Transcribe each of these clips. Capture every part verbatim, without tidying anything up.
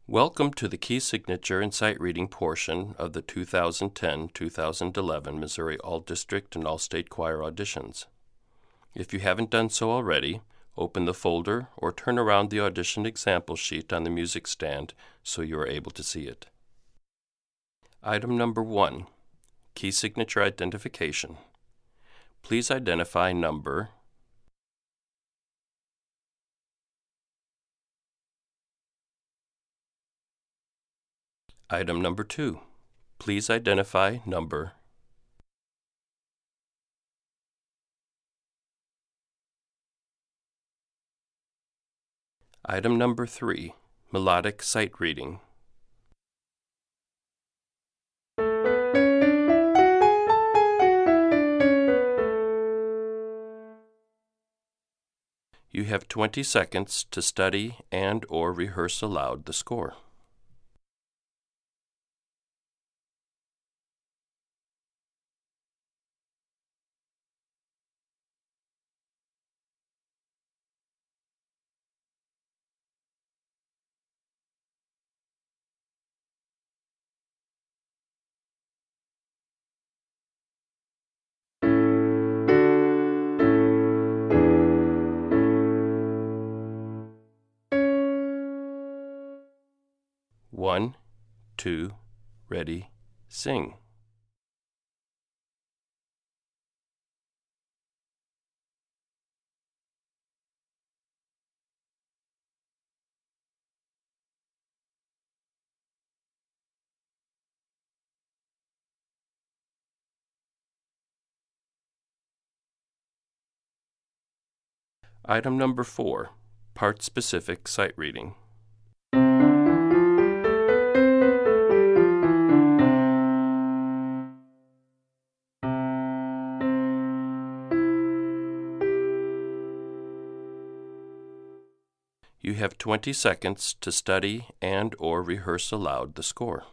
Welcome to the Key Signature and Sight Reading portion of the two thousand ten to two thousand eleven Missouri All-District and All-State Choir auditions. If you haven't done so already, open the folder or turn around the audition example sheet on the music stand so you are able to see it. Item number one, Key Signature Identification. Please identify number Item number two, please identify number Item number three, melodic sight reading. You have twenty seconds to study and or rehearse aloud the score. One, two, ready, sing. Item number four, part-specific sight reading. You have twenty seconds to study and or rehearse aloud the score.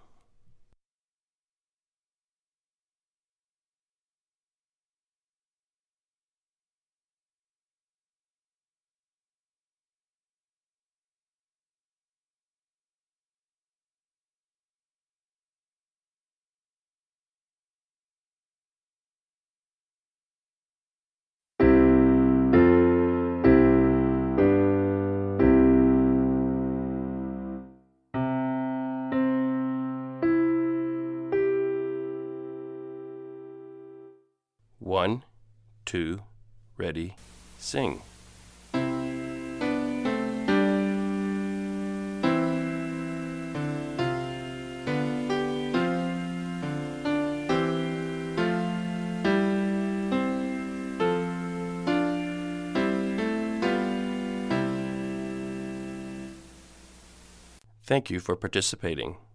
One, two, ready, sing. Thank you for participating.